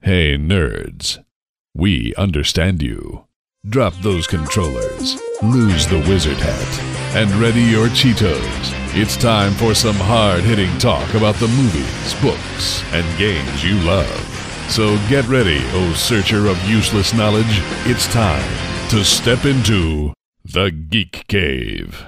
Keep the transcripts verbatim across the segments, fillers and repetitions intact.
Hey, nerds. We understand you. Drop those controllers, lose the wizard hat, and ready your Cheetos. It's time for some hard-hitting talk about the movies, books, and games you love. So get ready, oh searcher of useless knowledge. It's time to step into the Geek Cave.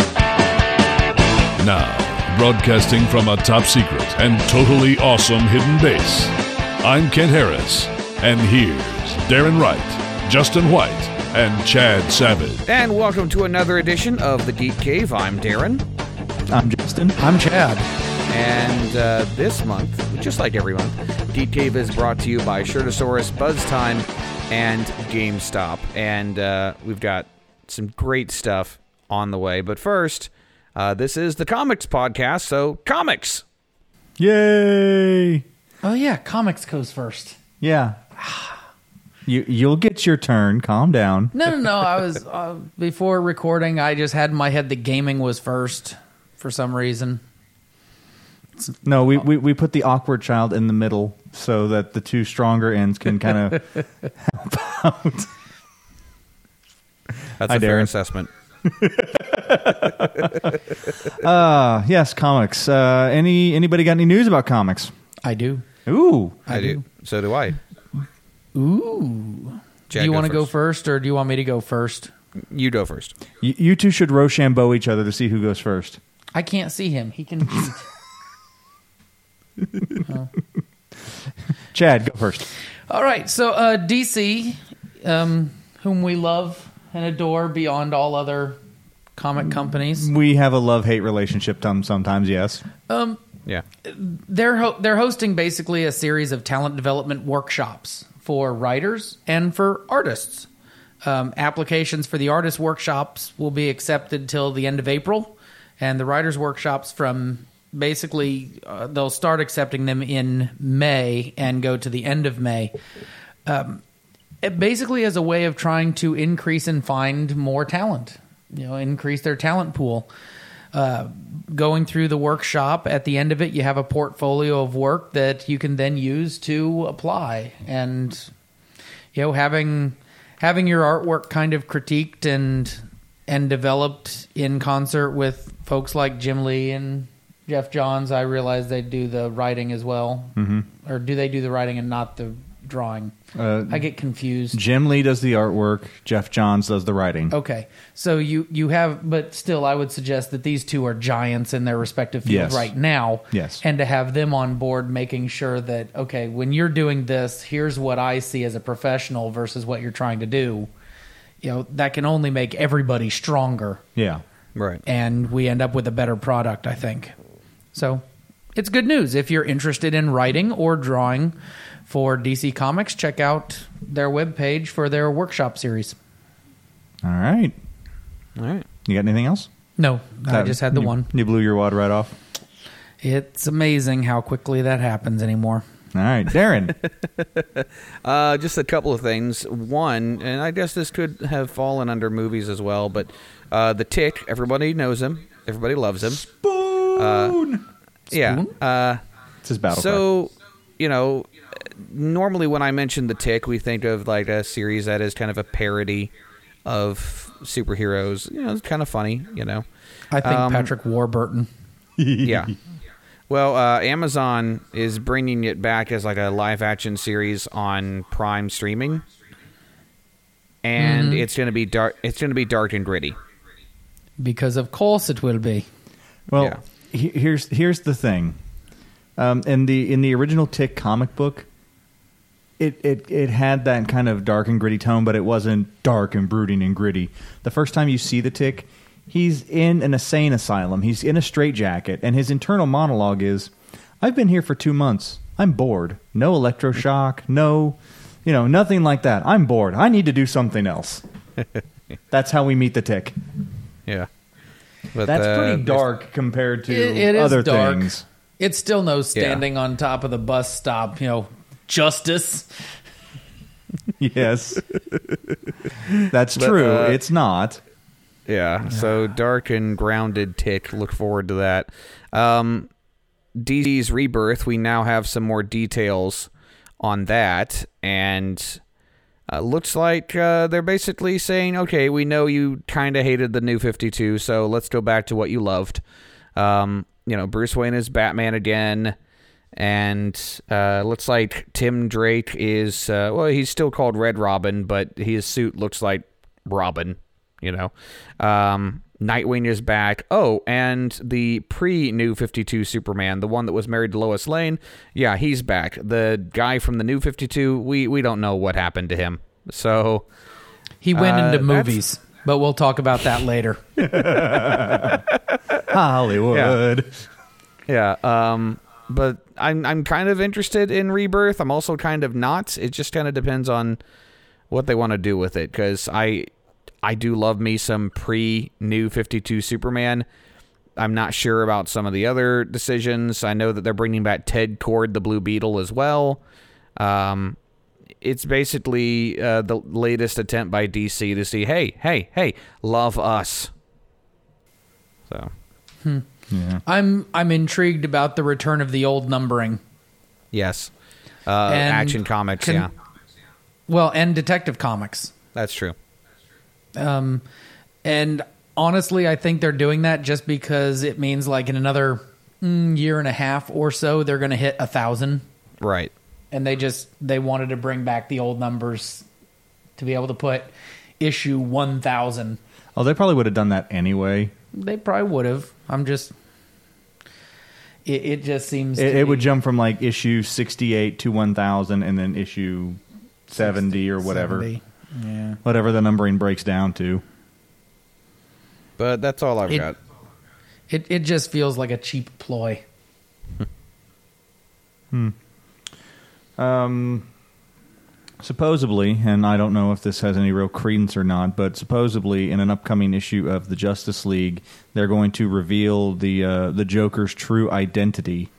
Now, broadcasting from a top-secret and totally awesome hidden base, I'm Kent Harris, and here's Darren Wright, Justin White, and Chad Savage. And welcome to another edition of the Geek Cave. I'm Darren. I'm Justin. I'm Chad. And uh, this month, just like every month, Geek Cave is brought to you by Shirtosaurus, Buzz Time, and GameStop. And uh, we've got some great stuff on the way. But first, uh, this is the Comics Podcast, so comics! Yay! Oh yeah, comics goes first. Yeah. You, you'll get your turn. Calm down. No, no, no. I was, uh, before recording, I just had in my head that gaming was first for some reason. No, we, we, we put the awkward child in the middle so that the two stronger ends can kind of help out. That's Hi, a fair Darren. assessment. uh, yes, comics. Uh, any Anybody got any news about comics? I do. Ooh. I, I do. do. So do I. Ooh. Chad, do you want to go first, or do you want me to go first? You go first. You, you two should Rochambeau each other to see who goes first. I can't see him. He can oh. Chad, go first. All right. So uh, D C, um, whom we love and adore beyond all other comic companies. We have a love-hate relationship sometimes, yes. Um. Yeah, they're ho- they're hosting basically a series of talent development workshops for writers and for artists. Um, applications for the artist workshops will be accepted till the end of April, and the writers workshops from basically uh, they'll start accepting them in May and go to the end of May. Um, it basically as a way of trying to increase and find more talent, you know, increase their talent pool. Uh, going through the workshop, at the end of it, you have a portfolio of work that you can then use to apply. And, you know, having having your artwork kind of critiqued and and developed in concert with folks like Jim Lee and Jeff Johns. I realize they do the writing as well. Mm-hmm. Or do they do the writing and not the drawing? Uh, I get confused. Jim Lee does the artwork. Jeff Johns does the writing. Okay. So you, you have, but still, I would suggest that these two are giants in their respective fields yes. right now. Yes. And to have them on board, making sure that, okay, when you're doing this, here's what I see as a professional versus what you're trying to do. You know, that can only make everybody stronger. Yeah. right. And we end up with a better product, I think. So it's good news. If you're interested in writing or drawing for D C Comics, check out their webpage for their workshop series. All right. All right. You got anything else? No, I Uh, just had the you, one. You blew your wad right off? It's amazing how quickly that happens anymore. All right. Darren. uh, just a couple of things. One, and I guess this could have fallen under movies as well, but uh, The Tick, everybody knows him. Everybody loves him. Spoon! Uh, yeah. Uh, it's his battle So, cry. you know, normally when I mention The Tick, we think of like a series that is kind of a parody of superheroes. You know, it's kind of funny, you know. I think um, Patrick Warburton. Yeah. Well, uh, Amazon is bringing it back as like a live-action series on Prime streaming, and mm-hmm. it's going to be dark. It's going to be dark and gritty. Because of course it will be. Well, yeah. he, here's here's the thing. Um, in the in the original Tick comic book, it, it it had that kind of dark and gritty tone, but it wasn't dark and brooding and gritty. The first time you see the Tick, he's in an insane asylum. He's in a straitjacket, and his internal monologue is, "I've been here for two months. I'm bored. No electroshock. No, you know, nothing like that. I'm bored. I need to do something else." That's how we meet the Tick. Yeah, but that's uh, pretty dark compared to it, it other is dark. things. It's still no standing yeah. on top of the bus stop. You know, justice. Yes, that's but, true. Uh, it's not. Yeah, so dark and grounded Tick. Look forward to that. Um, D C's Rebirth, we now have some more details on that, and uh, looks like uh, they're basically saying, okay, we know you kind of hated the New fifty-two, so let's go back to what you loved. Um, you know, Bruce Wayne is Batman again, and uh, looks like Tim Drake is, uh, well, he's still called Red Robin, but his suit looks like Robin, you know. Um, Nightwing is back. Oh, and the pre-New fifty-two Superman, the one that was married to Lois Lane, yeah, he's back. The guy from the New fifty-two, we, we don't know what happened to him. So he went uh, into movies, but we'll talk about that later. Hollywood. Yeah, yeah um, but I'm I'm kind of interested in Rebirth. I'm also kind of not. It just kind of depends on what they want to do with it, because I... I do love me some pre-New fifty-two Superman. I'm not sure about some of the other decisions. I know that they're bringing back Ted Kord, the Blue Beetle, as well. Um, it's basically uh, the latest attempt by D C to see, hey, hey, hey, love us. So, hmm. yeah. I'm I'm intrigued about the return of the old numbering. Yes, uh, Action Comics. Con- yeah, well, and Detective Comics. That's true. Um, and honestly, I think they're doing that just because it means like in another mm, year and a half or so, they're going to hit a thousand. Right. And they just, they wanted to bring back the old numbers to be able to put issue one thousand. Oh, they probably would have done that anyway. They probably would have. I'm just, it, it just seems It, to it be, would jump from like issue sixty-eight to one thousand and then issue seventy or whatever. seventy. Yeah. Whatever the numbering breaks down to. But that's all I've It- got. It it just feels like a cheap ploy. Hmm. Um, supposedly, and I don't know if this has any real credence or not, but supposedly in an upcoming issue of the Justice League, they're going to reveal the uh, the Joker's true identity.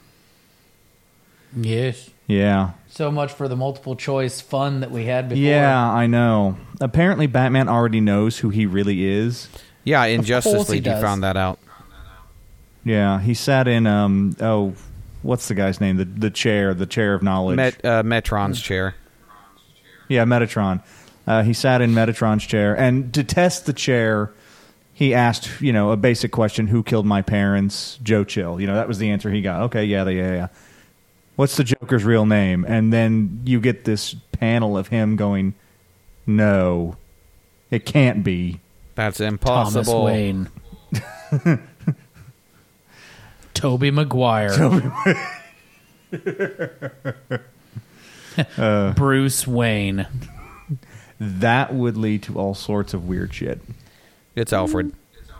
Yes. Yeah. So much for the multiple choice fun that we had before. Yeah, I know. Apparently, Batman already knows who he really is. Yeah, in Of Justice course he League, you does. found that out. Yeah, he sat in um oh, what's the guy's name? The the chair, the chair of knowledge. Met, uh, Metron's chair. Yeah, Metatron. Uh, he sat in Metatron's chair, and to test the chair, he asked, you know, a basic question: "Who killed my parents?" Joe Chill. You know, that was the answer he got. Okay, yeah, yeah, yeah. What's the Joker's real name? And then you get this panel of him going, "No, it can't be." That's impossible. Thomas Wayne. Toby Maguire. uh, Bruce Wayne. That would lead to all sorts of weird shit. It's Alfred.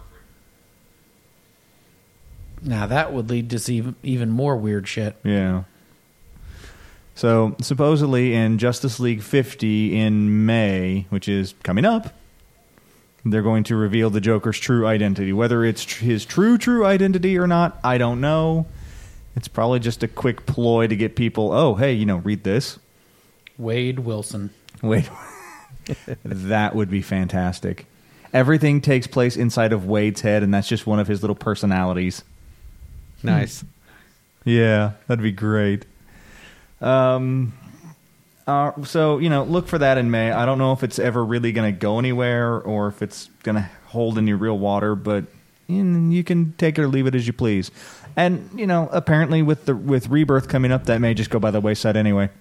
Now that would lead to see even more weird shit. Yeah. So supposedly in Justice League fifty in May, which is coming up, they're going to reveal the Joker's true identity. Whether it's tr- his true, true identity or not, I don't know. It's probably just a quick ploy to get people, oh, hey, you know, read this. Wade Wilson. Wade. That would be fantastic. Everything takes place inside of Wade's head, and that's just one of his little personalities. Nice. Yeah, that'd be great. Um, uh, so, you know, look for that in May. I don't know if it's ever really going to go anywhere or if it's going to hold any real water, but you know, you can take it or leave it as you please. And, you know, apparently with the with Rebirth coming up, that may just go by the wayside anyway.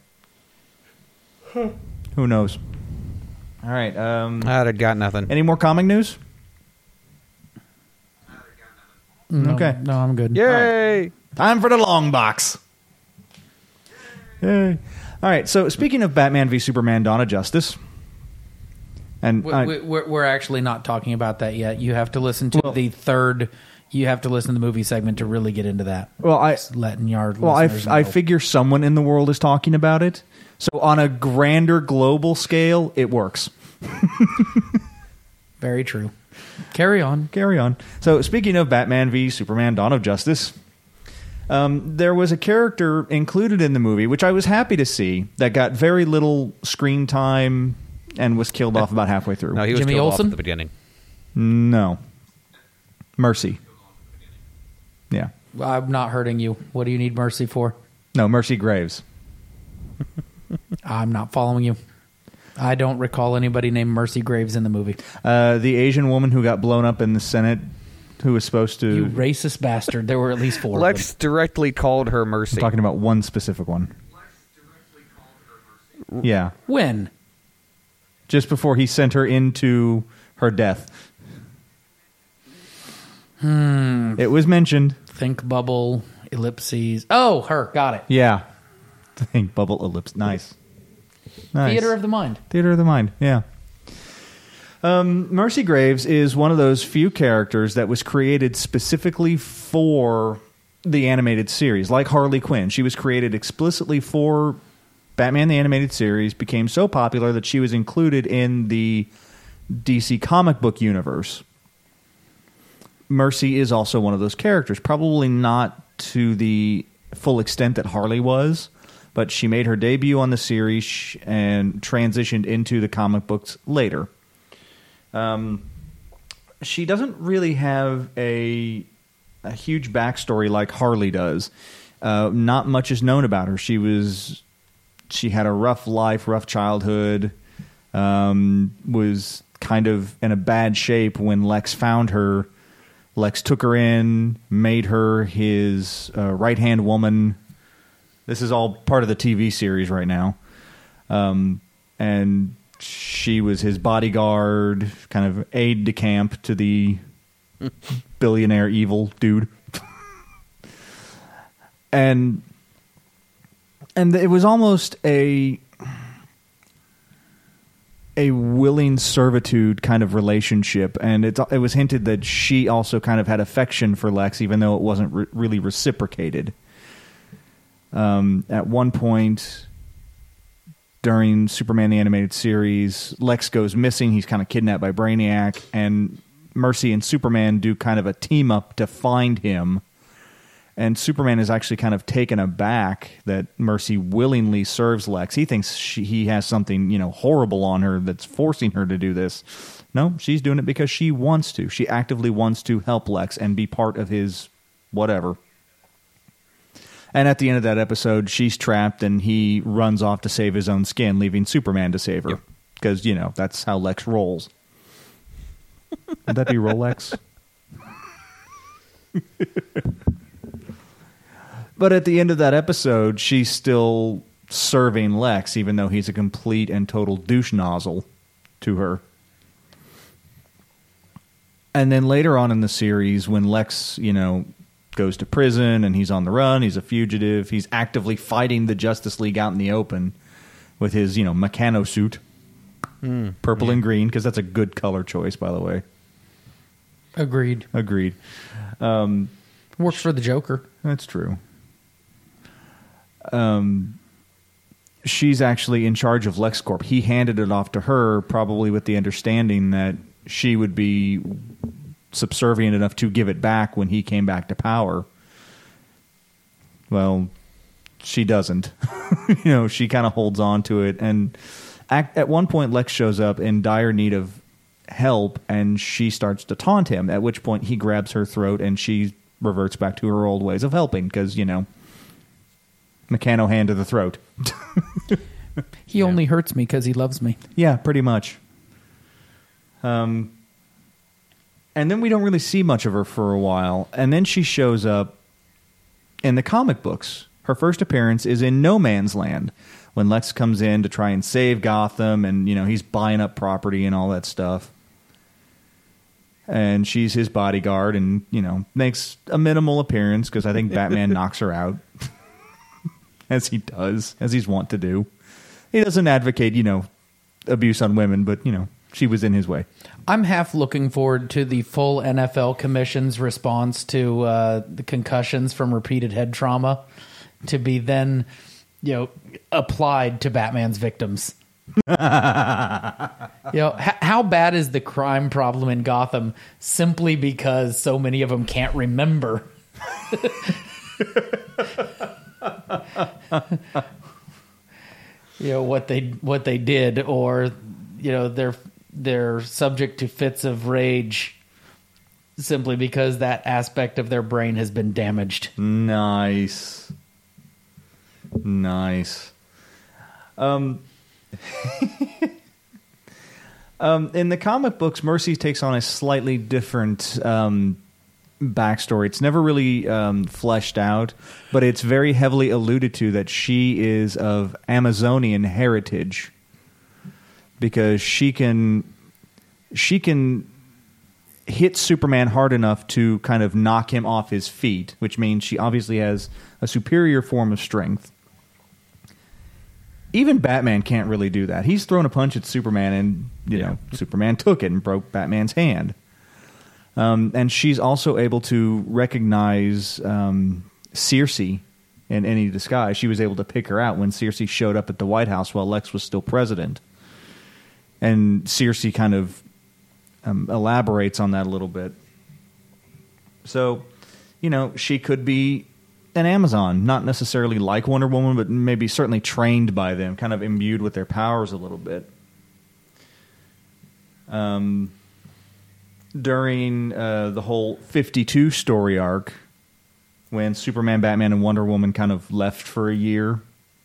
Who knows? All right. Um, I got nothing. any more comic news? No, Okay. No, I'm good. Yay! Time for the long box. Yay. All right, so speaking of Batman v Superman Dawn of Justice, and We, I- we, we're, we're actually not talking about that yet. You have to listen to Well- the third. You have to listen to the movie segment to really get into that. well, I Just letting your well, I, listeners I know. figure someone in the world is talking about it. So on a grander global scale, it works. Very true. Carry on. Carry on. So speaking of Batman v Superman Dawn of Justice, um, there was a character included in the movie, which I was happy to see, that got very little screen time and was killed off about halfway through. No, he was Jimmy killed Olsen? off at the beginning. No. Mercy. Yeah. I'm not hurting you. What do you need mercy for? No, Mercy Graves. I'm not following you. I don't recall anybody named Mercy Graves in the movie. Uh, the Asian woman who got blown up in the Senate, who was supposed to... You racist bastard. There were at least four Lex of them. directly called her Mercy. I'm talking about one specific one. Yeah. When? Just before he sent her into her death. Hmm. It was mentioned. Think bubble, ellipses. Oh, her. Got it. Yeah. Think bubble ellipse. Nice. Nice. Theater of the mind. Theater of the mind, yeah. Um, Mercy Graves is one of those few characters that was created specifically for the animated series, like Harley Quinn. She was created explicitly for Batman the Animated Series, became so popular that she was included in the D C comic book universe. Mercy is also one of those characters, probably not to the full extent that Harley was, but she made her debut on the series and transitioned into the comic books later. Um, she doesn't really have a a huge backstory like Harley does. Uh, not much is known about her. She was she had a rough life, rough childhood. Um, was kind of in a bad shape when Lex found her. Lex took her in, made her his uh, right-hand woman. This is all part of the T V series right now. Um, and she was his bodyguard, kind of aide-de-camp to the billionaire evil dude. and and it was almost a a willing servitude kind of relationship, and it, it was hinted that she also kind of had affection for Lex, even though it wasn't re- really reciprocated. Um, at one point during Superman the Animated Series, Lex goes missing. He's kind of kidnapped by Brainiac, and Mercy and Superman do kind of a team up to find him. And Superman is actually kind of taken aback that Mercy willingly serves Lex. He thinks she, he has something, you know, horrible on her that's forcing her to do this. No, she's doing it because she wants to. She actively wants to help Lex and be part of his whatever. And at the end of that episode, she's trapped and he runs off to save his own skin, leaving Superman to save her. Because, you know, that's how Lex rolls. Would that be Rolex? But at the end of that episode, she's still serving Lex, even though he's a complete and total douche nozzle to her. And then later on in the series, when Lex, you know, goes to prison and he's on the run, he's a fugitive, he's actively fighting the Justice League out in the open with his, you know, Meccano suit, mm, purple yeah. and green, because that's a good color choice, by the way. Agreed. Agreed. Um, Works for the Joker. That's true. Um, she's actually in charge of LexCorp. He handed it off to her, probably with the understanding that she would be subservient enough to give it back when he came back to power. Well, she doesn't. you know, she kind of holds on to it. And at, at one point, Lex shows up in dire need of help, and she starts to taunt him, at which point he grabs her throat, and she reverts back to her old ways of helping, because, you know, Meccano hand to the throat. He yeah. only hurts me because he loves me. Yeah, pretty much. Um, and then we don't really see much of her for a while. And then she shows up in the comic books. Her first appearance is in No Man's Land, when Lex comes in to try and save Gotham, and, you know, he's buying up property and all that stuff. And she's his bodyguard and, you know, makes a minimal appearance because I think Batman knocks her out. As he does, as he's wont to do. He doesn't advocate, you know, abuse on women, but, you know, she was in his way. I'm half looking forward to the full N F L Commission's response to uh, the concussions from repeated head trauma to be then, you know, applied to Batman's victims. you know, h- how bad is the crime problem in Gotham simply because so many of them can't remember? you know what they what they did, or you know they're they're subject to fits of rage simply because that aspect of their brain has been damaged. Nice, nice. Um, um, in the comic books, Mercy takes on a slightly different um, backstory. It's never really um, fleshed out, but it's very heavily alluded to that she is of Amazonian heritage because she can she can hit Superman hard enough to kind of knock him off his feet, which means she obviously has a superior form of strength. Even Batman can't really do that. He's thrown a punch at Superman, and you Yeah. know Superman took it and broke Batman's hand. Um, and she's also able to recognize um, Circe in any disguise. She was able to pick her out when Circe showed up at the White House while Lex was still president. And Circe kind of um, elaborates on that a little bit. So, you know, she could be an Amazon, not necessarily like Wonder Woman, but maybe certainly trained by them, kind of imbued with their powers a little bit. Um, during uh, the whole fifty-two story arc, when Superman, Batman, and Wonder Woman kind of left for a year,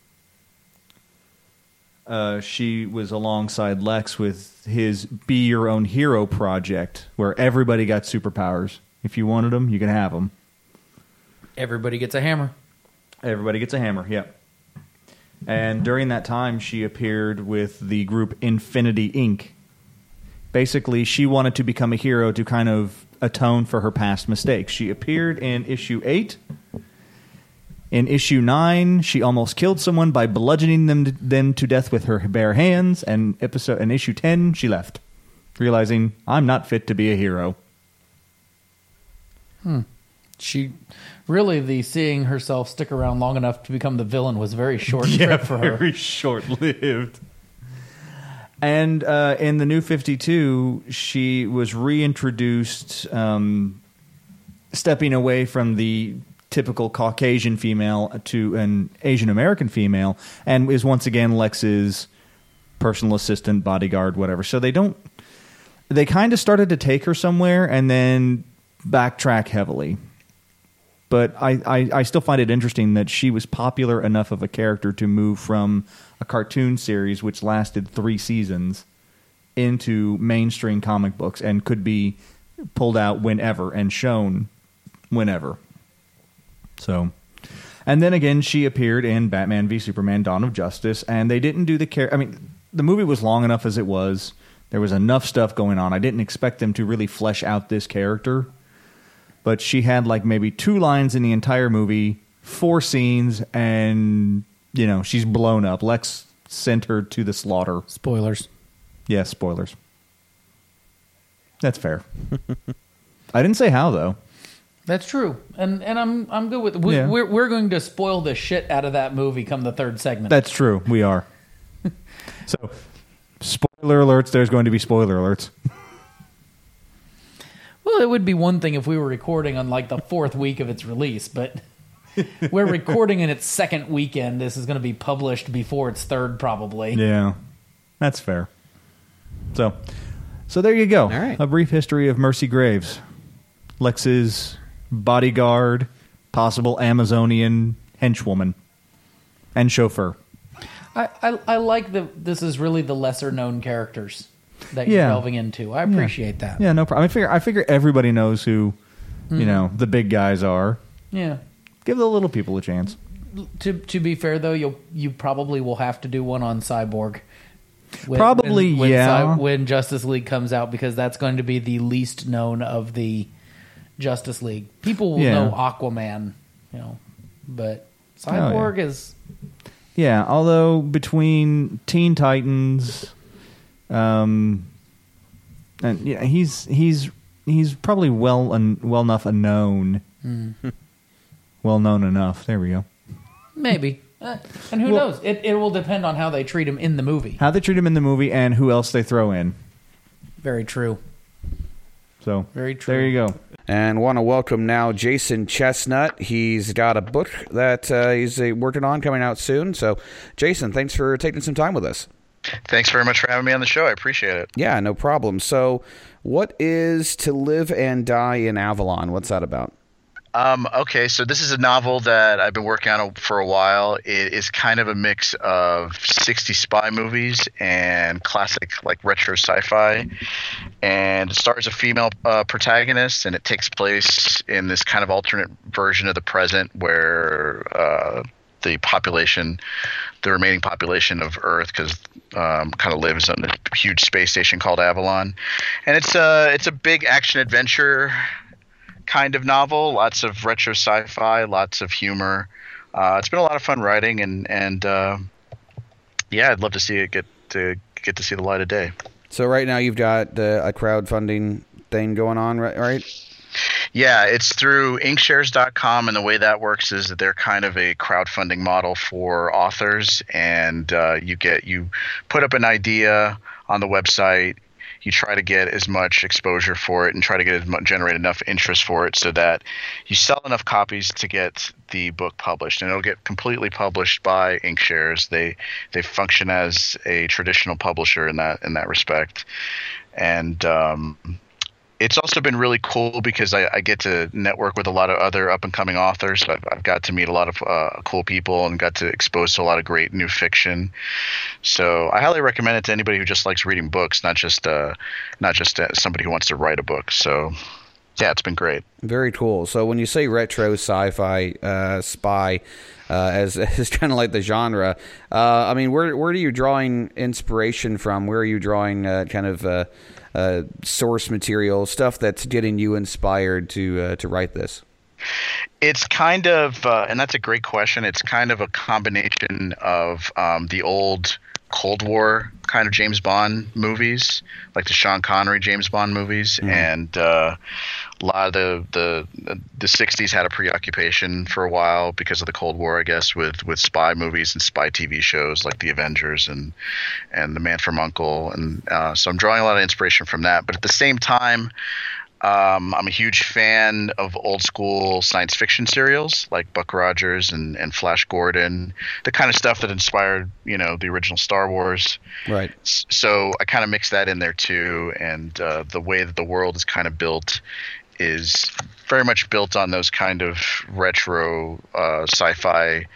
uh, she was alongside Lex with his Be Your Own Hero project, where everybody got superpowers. If you wanted them, you could have them. Everybody gets a hammer. Everybody gets a hammer, yep. And during that time, she appeared with the group Infinity Incorporated. Basically, she wanted to become a hero to kind of atone for her past mistakes. She appeared in issue eight. In issue nine, she almost killed someone by bludgeoning them to, them to death with her bare hands. And episode in issue ten, she left, realizing, I'm not fit to be a hero. Hmm. She really, the seeing herself stick around long enough to become the villain was a very short trip for her. Very short-lived. And uh, in the New fifty-two, she was reintroduced, um, stepping away from the typical Caucasian female to an Asian American female, and is once again Lex's personal assistant, bodyguard, whatever. So they don't. They kind of started to take her somewhere and then backtrack heavily. But I, I, I still find it interesting that she was popular enough of a character to move from a cartoon series, which lasted three seasons, into mainstream comic books and could be pulled out whenever and shown whenever. So, and then again, she appeared in Batman v Superman: Dawn of Justice, and they didn't do the care. I mean, the movie was long enough as it was. There was enough stuff going on. I didn't expect them to really flesh out this character. But she had like maybe two lines in the entire movie, four scenes, and, you know, she's blown up. Lex sent her to the slaughter. Spoilers. Yeah, spoilers. That's fair. I didn't say how, though. That's true, and and I'm I'm good with. We, Yeah. We're we're going to spoil the shit out of that movie come the third segment. That's true. We are. So, spoiler alerts. There's going to be spoiler alerts. Well, it would be one thing if we were recording on like the fourth week of its release, but we're recording in its second weekend. This is going to be published before its third, probably. Yeah, that's fair. So, so there you go. All right. A brief history of Mercy Graves, Lex's bodyguard, possible Amazonian henchwoman, and chauffeur. I, I, I like that this is really the lesser known characters that Yeah. you're delving into. I appreciate that. Yeah, no problem. I figure I figure everybody knows who, Mm-hmm. you know, the big guys are. Yeah. Give the little people a chance. To to be fair though, you you probably will have to do one on Cyborg. When, Probably, when, when yeah. Cy- when Justice League comes out, because that's going to be the least known of the Justice League. People will Yeah. know Aquaman, you know, but Cyborg is Yeah, although between Teen Titans, um, and yeah, he's he's he's probably well un, well enough unknown, well known enough. There we go. maybe, uh, and who Well- knows? It it will depend on how they treat him in the movie. How they treat him in the movie and who else they throw in. Very true. So Very true. there you go. And want to welcome now Jason Chestnut. He's got a book that uh, he's uh, working on coming out soon. So, Jason, thanks for taking some time with us. Thanks very much for having me on the show. I appreciate it. Yeah, no problem. So, what is To Live and Die in Avalon? What's that about? Um, okay, so this is a novel that I've been working on for a while. It is kind of a mix of sixties spy movies and classic, like, retro sci-fi. And it stars a female uh, protagonist, and it takes place in this kind of alternate version of the present where uh, the population, the remaining population of Earth, because um, kind of lives on a huge space station called Avalon. And it's a, it's a big action-adventure kind of novel, lots of retro sci-fi, lots of humor. Uh, it's been a lot of fun writing, and and uh, yeah, I'd love to see it get to get to see the light of day. So right now you've got uh, a crowdfunding thing going on, right? right? Yeah, it's through inkshares dot com, and the way that works is that they're kind of a crowdfunding model for authors, and uh, you get you put up an idea on the website. You try to get as much exposure for it and try to get as much, generate enough interest for it so that you sell enough copies to get the book published, and it'll get completely published by Inkshares. They they function as a traditional publisher in that in that respect, and um, it's also been really cool because I, I get to network with a lot of other up and coming authors. I've, I've got to meet a lot of uh, cool people and got to expose to a lot of great new fiction. So I highly recommend it to anybody who just likes reading books, not just uh, not just uh, somebody who wants to write a book. So yeah, it's been great. Very cool. So when you say retro sci-fi uh, spy, uh, as as kind of like the genre, uh, I mean, where where are you drawing inspiration from? Where are you drawing uh, kind of uh, uh, source material, stuff that's getting you inspired to uh, to write this? It's kind of, uh, and that's a great question. It's kind of a combination of um, the old Cold War kind of James Bond movies, like the Sean Connery James Bond movies, mm-hmm. and uh, a lot of the, the the sixties had a preoccupation for a while because of the Cold War, I guess, with, with spy movies and spy T V shows like The Avengers and and The Man from U N C L E, and uh, so I'm drawing a lot of inspiration from that. But at the same time, Um, I'm a huge fan of old school science fiction serials like Buck Rogers and, and Flash Gordon, the kind of stuff that inspired, you know, the original Star Wars. Right. So I kind of mix that in there too. And uh, the way that the world is kind of built is very much built on those kind of retro uh, sci-fi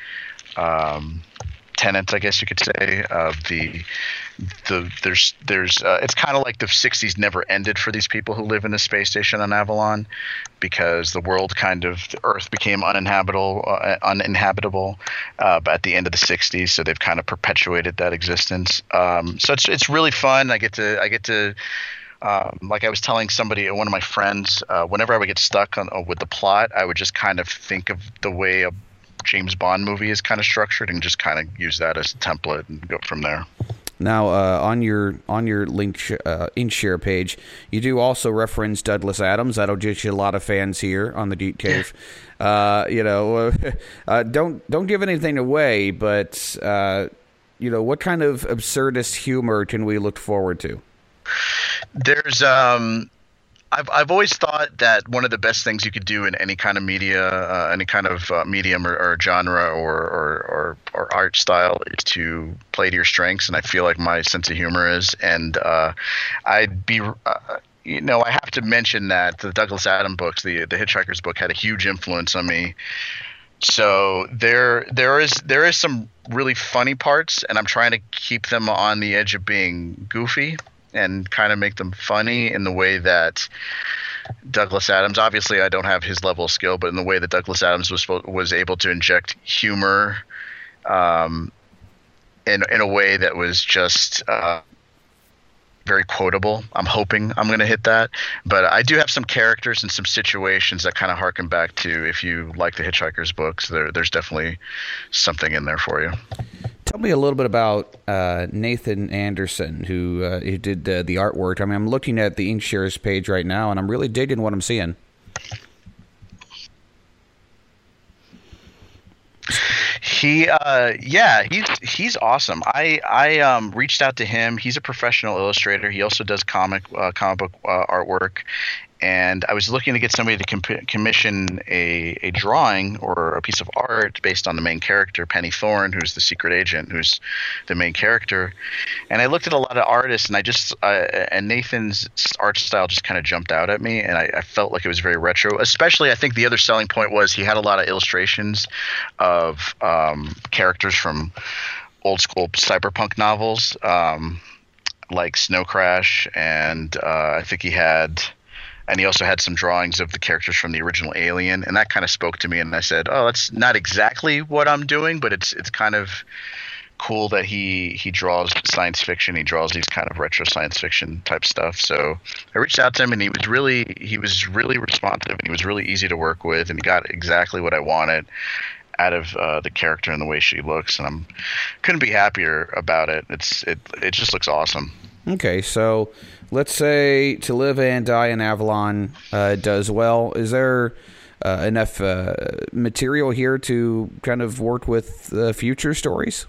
um, tenets, I guess you could say. Uh, the The there's there's uh, it's kind of like the sixties never ended for these people who live in the space station on Avalon, because the world kind of the Earth became uninhabitable uh, uninhabitable uh, at the end of the sixties. So they've kind of perpetuated that existence. Um, so it's it's really fun. I get to I get to um, like I was telling somebody, one of my friends, uh, whenever I would get stuck on uh, with the plot, I would just kind of think of the way a James Bond movie is kind of structured and just kind of use that as a template and go from there. Now, uh, on your on your link sh- uh, Inkshare page, you do also reference Douglas Adams. That'll get you a lot of fans here on the Geek Cave. uh, you know, uh, don't don't give anything away, but uh, you know, what kind of absurdist humor can we look forward to? There's um. I've I've always thought that one of the best things you could do in any kind of media, uh, any kind of uh, medium or, or genre or, or, or, or art style is to play to your strengths, and I feel like my sense of humor is. And uh, I'd be, uh, you know, I have to mention that the Douglas Adams books, the the Hitchhiker's book, had a huge influence on me. So there there is there is some really funny parts, and I'm trying to keep them on the edge of being goofy and kind of make them funny in the way that Douglas Adams, obviously I don't have his level of skill, but in the way that Douglas Adams was was able to inject humor um, in in a way that was just uh, very quotable. I'm hoping I'm going to hit that. But I do have some characters and some situations that kind of harken back to, if you like the Hitchhiker's books, there, there's definitely something in there for you. Tell me a little bit about uh, Nathan Anderson, who, uh, who did uh, the artwork. I mean, I'm looking at the Inkshares page right now, and I'm really digging what I'm seeing. He, uh, yeah, he's he's awesome. I I um, reached out to him. He's a professional illustrator. He also does comic uh, comic book uh, artwork, and I was looking to get somebody to comp- commission a, a drawing or a piece of art based on the main character, Penny Thorne, who's the secret agent, who's the main character. And I looked at a lot of artists, and I just uh, and Nathan's art style just kind of jumped out at me, and I, I felt like it was very retro. Especially, I think the other selling point was he had a lot of illustrations of um, characters from old school cyberpunk novels, um, like Snow Crash, and uh, I think he had. And he also had some drawings of the characters from the original Alien, and that kind of spoke to me. And I said, "Oh, that's not exactly what I'm doing, but it's it's kind of cool that he he draws science fiction. He draws these kind of retro science fiction type stuff." So I reached out to him, and he was really he was really responsive, and he was really easy to work with, and he got exactly what I wanted out of uh, the character and the way she looks, and I'm couldn't be happier about it. It's it it just looks awesome. Okay, so let's say To Live and Die in Avalon uh, does well. Is there uh, enough uh, material here to kind of work with uh, future stories?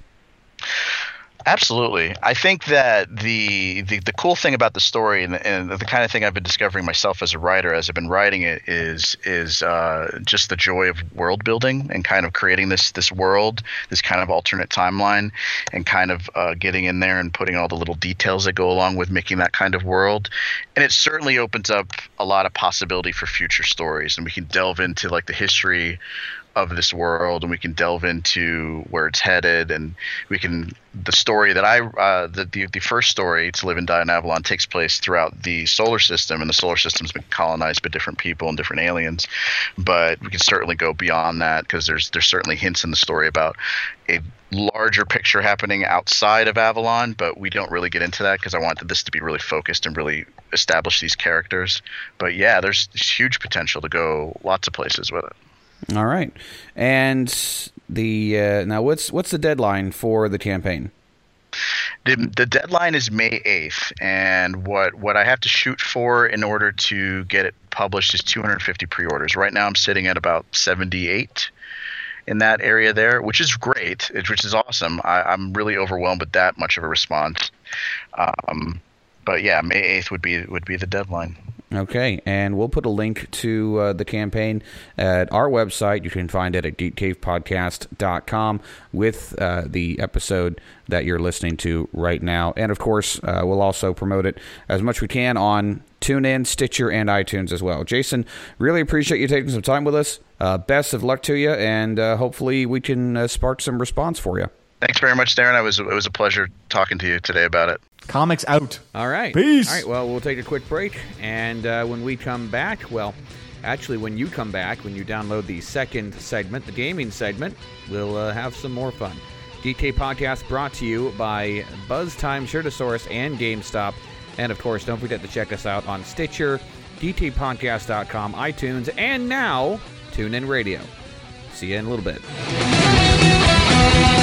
Absolutely. I think that the, the the cool thing about the story and the, and the kind of thing I've been discovering myself as a writer as I've been writing it is is uh, just the joy of world building and kind of creating this this world, this kind of alternate timeline, and kind of uh, getting in there and putting all the little details that go along with making that kind of world. And it certainly opens up a lot of possibility for future stories, and we can delve into like the history of this world, and we can delve into where it's headed, and we can the story that I uh, the, the the first story, To Live and Die in Avalon, takes place throughout the solar system, and the solar system's been colonized by different people and different aliens. But we can certainly go beyond that, because there's there's certainly hints in the story about a larger picture happening outside of Avalon, but we don't really get into that because I wanted this to be really focused and really establish these characters. But yeah, there's huge potential to go lots of places with it. All right, and the uh, now what's what's the deadline for the campaign? The, the deadline is May eighth, and what what I have to shoot for in order to get it published is two hundred fifty pre-orders. Right now, I'm sitting at about seventy-eight in that area there, which is great, which is awesome. I, I'm really overwhelmed with that much of a response. Um, but yeah, May eighth would be would be the deadline. Okay, and we'll put a link to uh, the campaign at our website. You can find it at geek cave podcast dot com with uh, the episode that you're listening to right now. And, of course, uh, we'll also promote it as much as we can on TuneIn, Stitcher, and iTunes as well. Jason, really appreciate you taking some time with us. Uh, best of luck to you, and uh, hopefully we can uh, spark some response for you. Thanks very much, Darren. I was, it was a pleasure talking to you today about it. Comics out. All right. Peace. All right, well, we'll take a quick break, and uh, when we come back, well, actually, when you come back, when you download the second segment, the gaming segment, we'll uh, have some more fun. D K Podcast brought to you by BuzzTime, Shirtosaurus, and GameStop. And, of course, don't forget to check us out on Stitcher, D K podcast dot com, iTunes, and now TuneIn Radio. See you in a little bit.